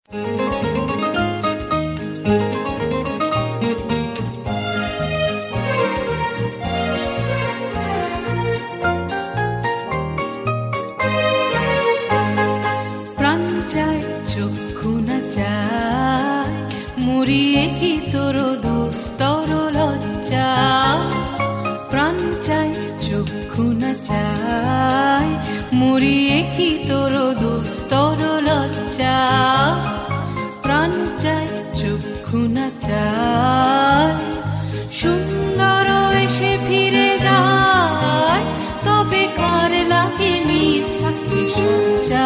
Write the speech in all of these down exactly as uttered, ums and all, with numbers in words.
মরিয়ে কি তোর দুস্তর লজ্জা, প্রাণ চাই চক্ষু না চাই, মরিয়ে কি তোর দুস্তর লজ্জা, প্রাণ চাই চক্ষু না চাই। সুন্দর এসে ফিরে যায়, তবে কার লাগে মিথ্যা কি সজ্জা।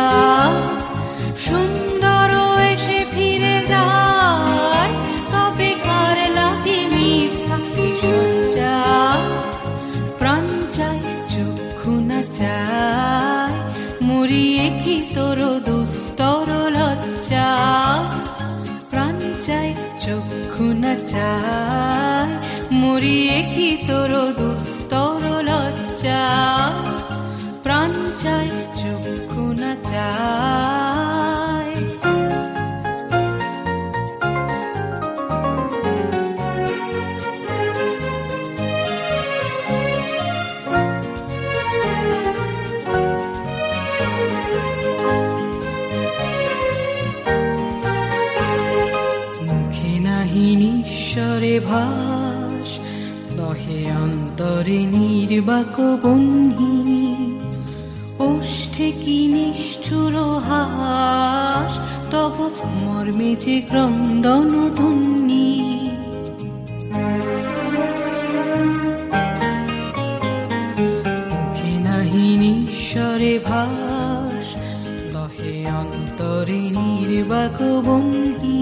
সুন্দর এসে ফিরে যায়, তবে কার লাগে মিথ্যা কি সজ্জা। প্রাণ চাই চক্ষু না চাই, মরিয়ে কি তোর দুস্তর লজ্জা, প্রাণ চাই চক্ষু না চাই, মরিয়ে কি তোর দুস্তর লজ্জা, প্রাণ চাই চক্ষু না চাই। মুখে নাহি নিঃস্বরে ভাস, দহে অন্তরে নির্বাক বহ্নি, ওষ্ঠে কি নিষ্ঠুর হাস, তব মর্মে যে ক্রন্দন ধ্বনি। মুখে নাহি নিঃস্বরে ভাস, দহে অন্তরে নির্বাক বহ্নি,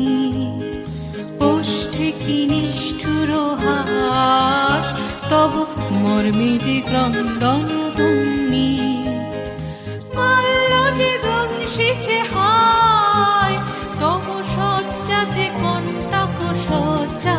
ওষ্ঠে কি নিষ্ঠুর হাস, তব মর্মে যে ক্রন্দন ধ্বনি। মাল্য যে দংশিছে হায়, তব সজ্জা যে কণ্টক সজ্জা।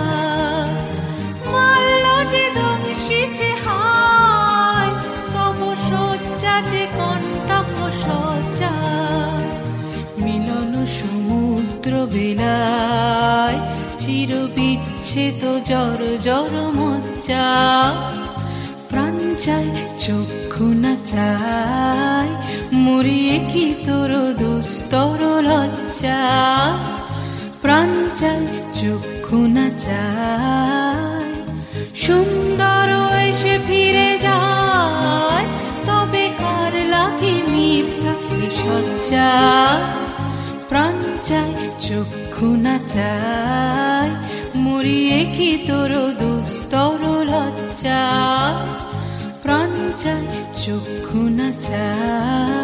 মাল্য যে দংশিছে হায়, তব সজ্জা যে কণ্টক সজ্জা। মিলন সমুদ্র বেলায়, চির বিচ্ছেদ জর জর মজ্জা। প্রাণ চাই চক্ষু না চাই, মরিয়ে কি তোর দুস্তর লজ্জা, প্রাণ চাই চক্ষু না চাই। সুন্দর এসে ফিরে যায়, তবে কার লাগে মিথ্যা কি সজ্জা। প্রাণ চাই চক্ষু না চাই, মরিয়ে কি তোর দুস্তর লজ্জা, প্রাণ চাই চক্ষু না চাই।